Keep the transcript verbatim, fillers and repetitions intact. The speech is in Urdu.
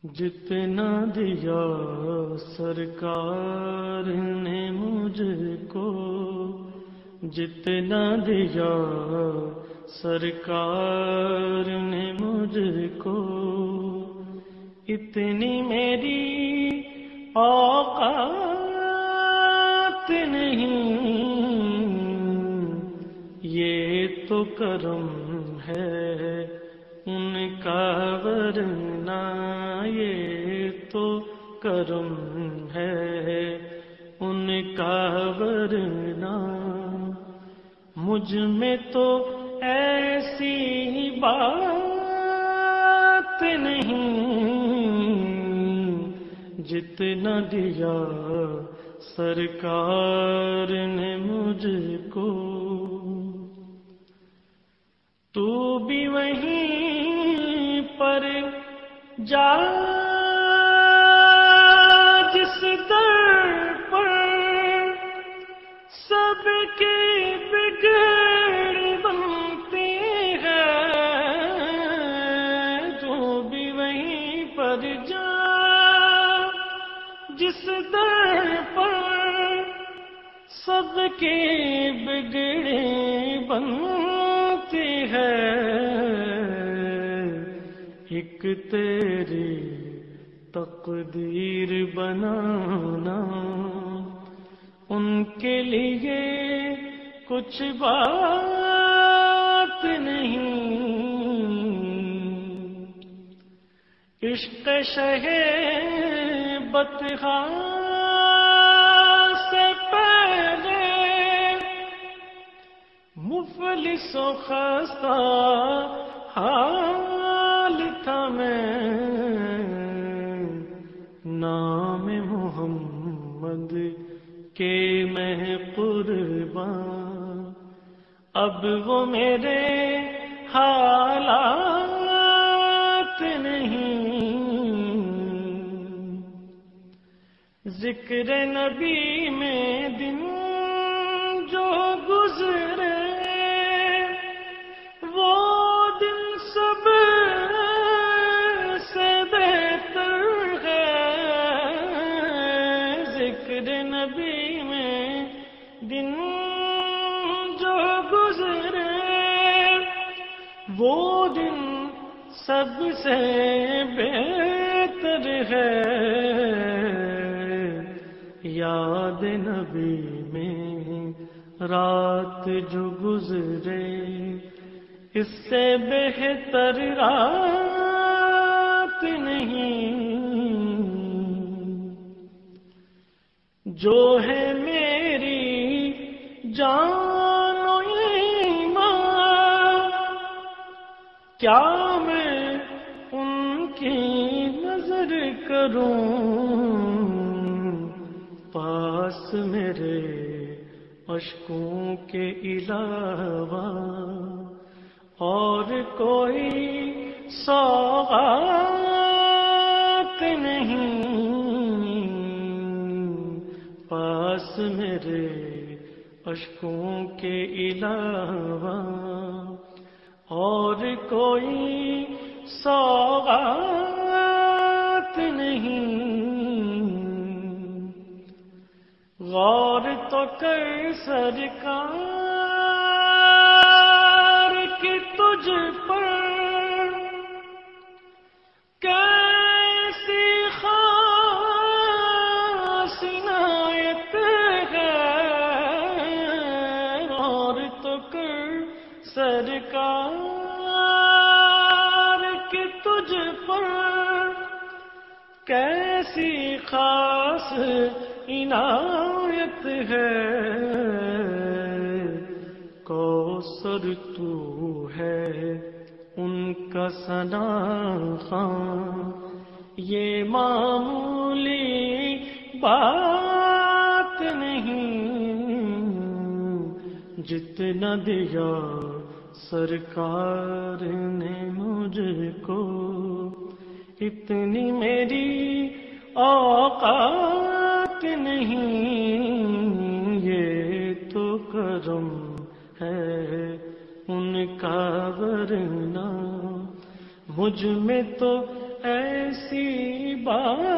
جتنا دیا سرکار نے مجھ کو، جتنا دیا سرکار نے مجھ کو، اتنی میری اوقات نہیں، یہ تو کرم ہے ان کا، ورنہ یہ تو کرم ہے ان کا، ورنہ مجھ میں تو ایسی بات نہیں، جتنا دیا سرکار نے مجھ کو۔ تو بھی وہیں پر جا جس در پر سب کی بگڑ بنتی ہے، تو بھی وہیں پر جا جس در پر سب کی بگڑی بنتی ہے، ایک تیری تقدیر بنانا ان کے لیے کچھ بات نہیں، عشق شہ بطحاء سے پہلے مفلس و خستہ حال تھا میں، نام محمد کے میں قربان، اب وہ میرے حالات نہیں، ذکر نبی میں دن جو گزرے وہ دن سب سے بہتر ہے، ذکر نبی میں دن جو گزرے وہ دن سب سے بہتر ہے، یاد نبی میں رات جو گزرے اس سے بہتر رات نہیں، جو ہے میری جان و ایمان، کیا میں ان کی نظر کروں، پاس میرے اشکوں کے علاوہ اور کوئی سوغات نہیں، پاس میرے اشکوں کے علاوہ اور کوئی سوغات نہیں، غور تو کر سرکار کی تجھ پر کیسی خاص عنایت ہے، غور تو کر سرکار کی تجھ پر کیسی خاص عنایت ہے، کوثر تو ہے ان کا ثنا خواں، یہ معمولی بات نہیں، جتنا دیا سرکار نے مجھ کو، اتنی میری اوقات نہیں، یہ تو کرم ہے ان کا، ورنہ مجھ میں تو ایسی بات